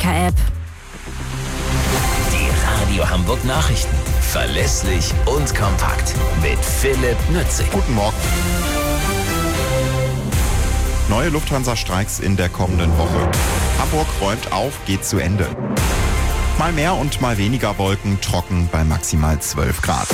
Kicker-App. Die Radio Hamburg Nachrichten. Verlässlich und kompakt. Mit Philipp Nützig. Guten Morgen. Neue Lufthansa-Streiks in der kommenden Woche. Hamburg räumt auf, geht zu Ende. Mal mehr und mal weniger Wolken, trocken bei maximal 12 Grad.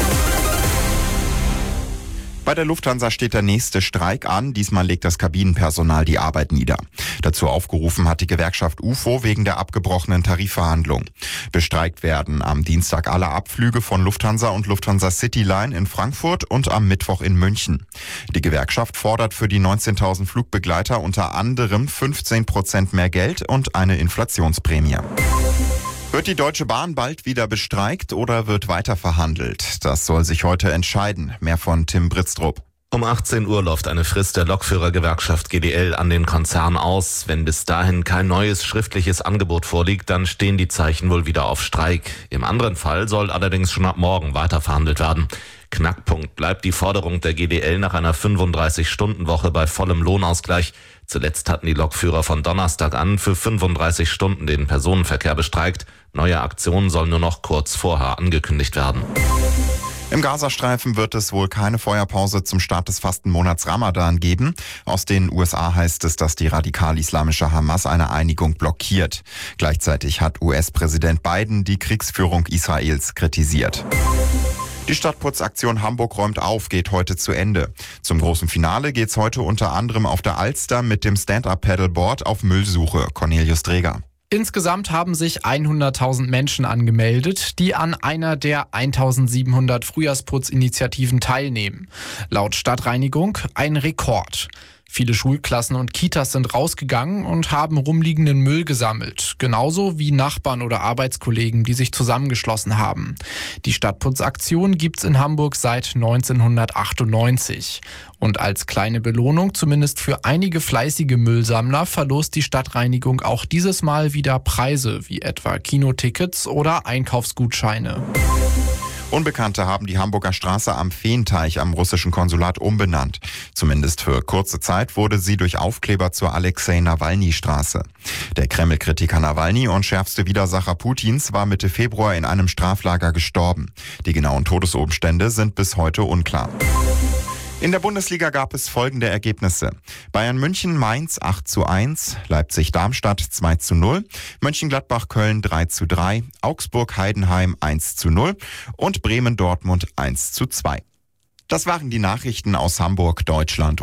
Bei der Lufthansa steht der nächste Streik an. Diesmal legt das Kabinenpersonal die Arbeit nieder. Dazu aufgerufen hat die Gewerkschaft UFO wegen der abgebrochenen Tarifverhandlungen. Bestreikt werden am Dienstag alle Abflüge von Lufthansa und Lufthansa Cityline in Frankfurt und am Mittwoch in München. Die Gewerkschaft fordert für die 19.000 Flugbegleiter unter anderem 15% mehr Geld und eine Inflationsprämie. Wird die Deutsche Bahn bald wieder bestreikt oder wird weiter verhandelt? Das soll sich heute entscheiden. Mehr von Tim Britztrup. Um 18 Uhr läuft eine Frist der Lokführergewerkschaft GDL an den Konzern aus. Wenn bis dahin kein neues schriftliches Angebot vorliegt, dann stehen die Zeichen wohl wieder auf Streik. Im anderen Fall soll allerdings schon ab morgen weiter verhandelt werden. Knackpunkt bleibt die Forderung der GDL nach einer 35-Stunden-Woche bei vollem Lohnausgleich. Zuletzt hatten die Lokführer von Donnerstag an für 35 Stunden den Personenverkehr bestreikt. Neue Aktionen sollen nur noch kurz vorher angekündigt werden. Im Gazastreifen wird es wohl keine Feuerpause zum Start des Fastenmonats Ramadan geben. Aus den USA heißt es, dass die radikal-islamische Hamas eine Einigung blockiert. Gleichzeitig hat US-Präsident Biden die Kriegsführung Israels kritisiert. Die Stadtputzaktion Hamburg räumt auf geht heute zu Ende. Zum großen Finale geht's heute unter anderem auf der Alster mit dem Stand-Up-Paddleboard auf Müllsuche. Cornelius Dreger. Insgesamt haben sich 100.000 Menschen angemeldet, die an einer der 1.700 Frühjahrsputzinitiativen teilnehmen. Laut Stadtreinigung ein Rekord. Viele Schulklassen und Kitas sind rausgegangen und haben rumliegenden Müll gesammelt. Genauso wie Nachbarn oder Arbeitskollegen, die sich zusammengeschlossen haben. Die Stadtputzaktion gibt's in Hamburg seit 1998. Und als kleine Belohnung, zumindest für einige fleißige Müllsammler, verlost die Stadtreinigung auch dieses Mal wieder Preise, wie etwa Kinotickets oder Einkaufsgutscheine. Unbekannte haben die Hamburger Straße am Feenteich am russischen Konsulat umbenannt. Zumindest für kurze Zeit wurde sie durch Aufkleber zur Alexei-Nawalny-Straße. Der Kreml-Kritiker Nawalny und schärfste Widersacher Putins war Mitte Februar in einem Straflager gestorben. Die genauen Todesumstände sind bis heute unklar. In der Bundesliga gab es folgende Ergebnisse. Bayern München Mainz 8:1, Leipzig Darmstadt 2:0, Mönchengladbach Köln 3:3, Augsburg Heidenheim 1:0 und Bremen Dortmund 1:2. Das waren die Nachrichten aus Hamburg, Deutschland